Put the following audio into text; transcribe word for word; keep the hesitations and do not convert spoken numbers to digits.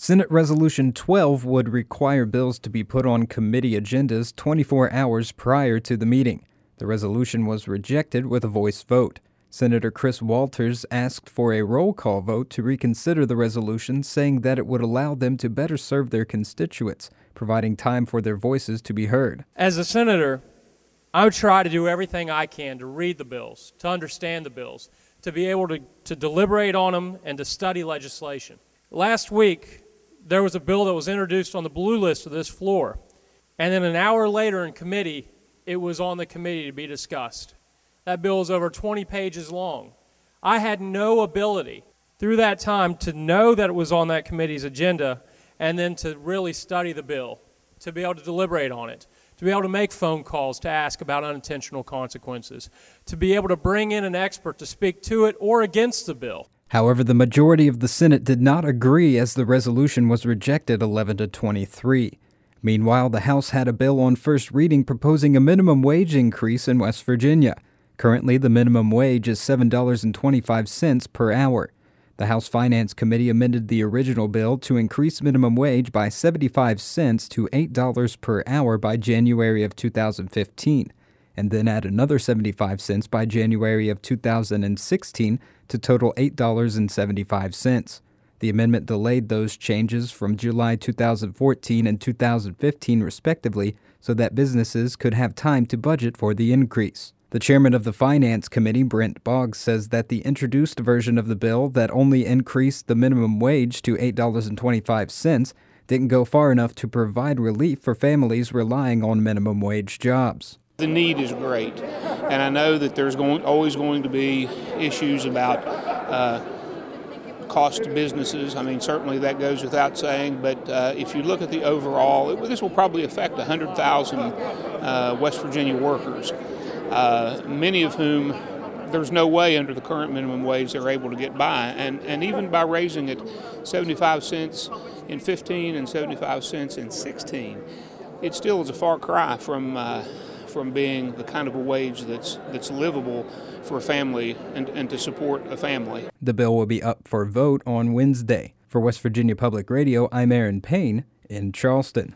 Senate Resolution twelve would require bills to be put on committee agendas twenty-four hours prior to the meeting. The resolution was rejected with a voice vote. Senator Chris Walters asked for a roll call vote to reconsider the resolution, saying that it would allow them to better serve their constituents, providing time for their voices to be heard. As a senator, I would try to do everything I can to read the bills, to understand the bills, to be able to, to deliberate on them and to study legislation. Last week, there was a bill that was introduced on the blue list of this floor, and then an hour later in committee, it was on the committee to be discussed. That bill is over twenty pages long. I had no ability through that time to know that it was on that committee's agenda and then to really study the bill, to be able to deliberate on it, to be able to make phone calls to ask about unintentional consequences, to be able to bring in an expert to speak to it or against the bill. However, the majority of the Senate did not agree as the resolution was rejected eleven to twenty-three. Meanwhile, the House had a bill on first reading proposing a minimum wage increase in West Virginia. Currently, the minimum wage is seven dollars and twenty-five cents per hour. The House Finance Committee amended the original bill to increase minimum wage by seventy-five cents to eight dollars per hour by January of two thousand fifteen, and then add another seventy-five cents by January of two thousand sixteen to total eight dollars and seventy-five cents. The amendment delayed those changes from July two thousand fourteen and two thousand fifteen respectively so that businesses could have time to budget for the increase. The chairman of the Finance Committee, Brent Boggs, says that the introduced version of the bill that only increased the minimum wage to eight dollars and twenty-five cents didn't go far enough to provide relief for families relying on minimum wage jobs. The need is great, and I know that there's going, always going to be issues about uh, cost to businesses. I mean, certainly that goes without saying, but uh, if you look at the overall, it, this will probably affect one hundred thousand uh, West Virginia workers. Uh, many of whom there's no way under the current minimum wage they're able to get by. And, and even by raising it seventy-five cents in fifteen and seventy-five cents in sixteen, it still is a far cry from uh, from being the kind of a wage that's that's livable for a family and, and to support a family. The bill will be up for vote on Wednesday. For West Virginia Public Radio, I'm Aaron Payne in Charleston.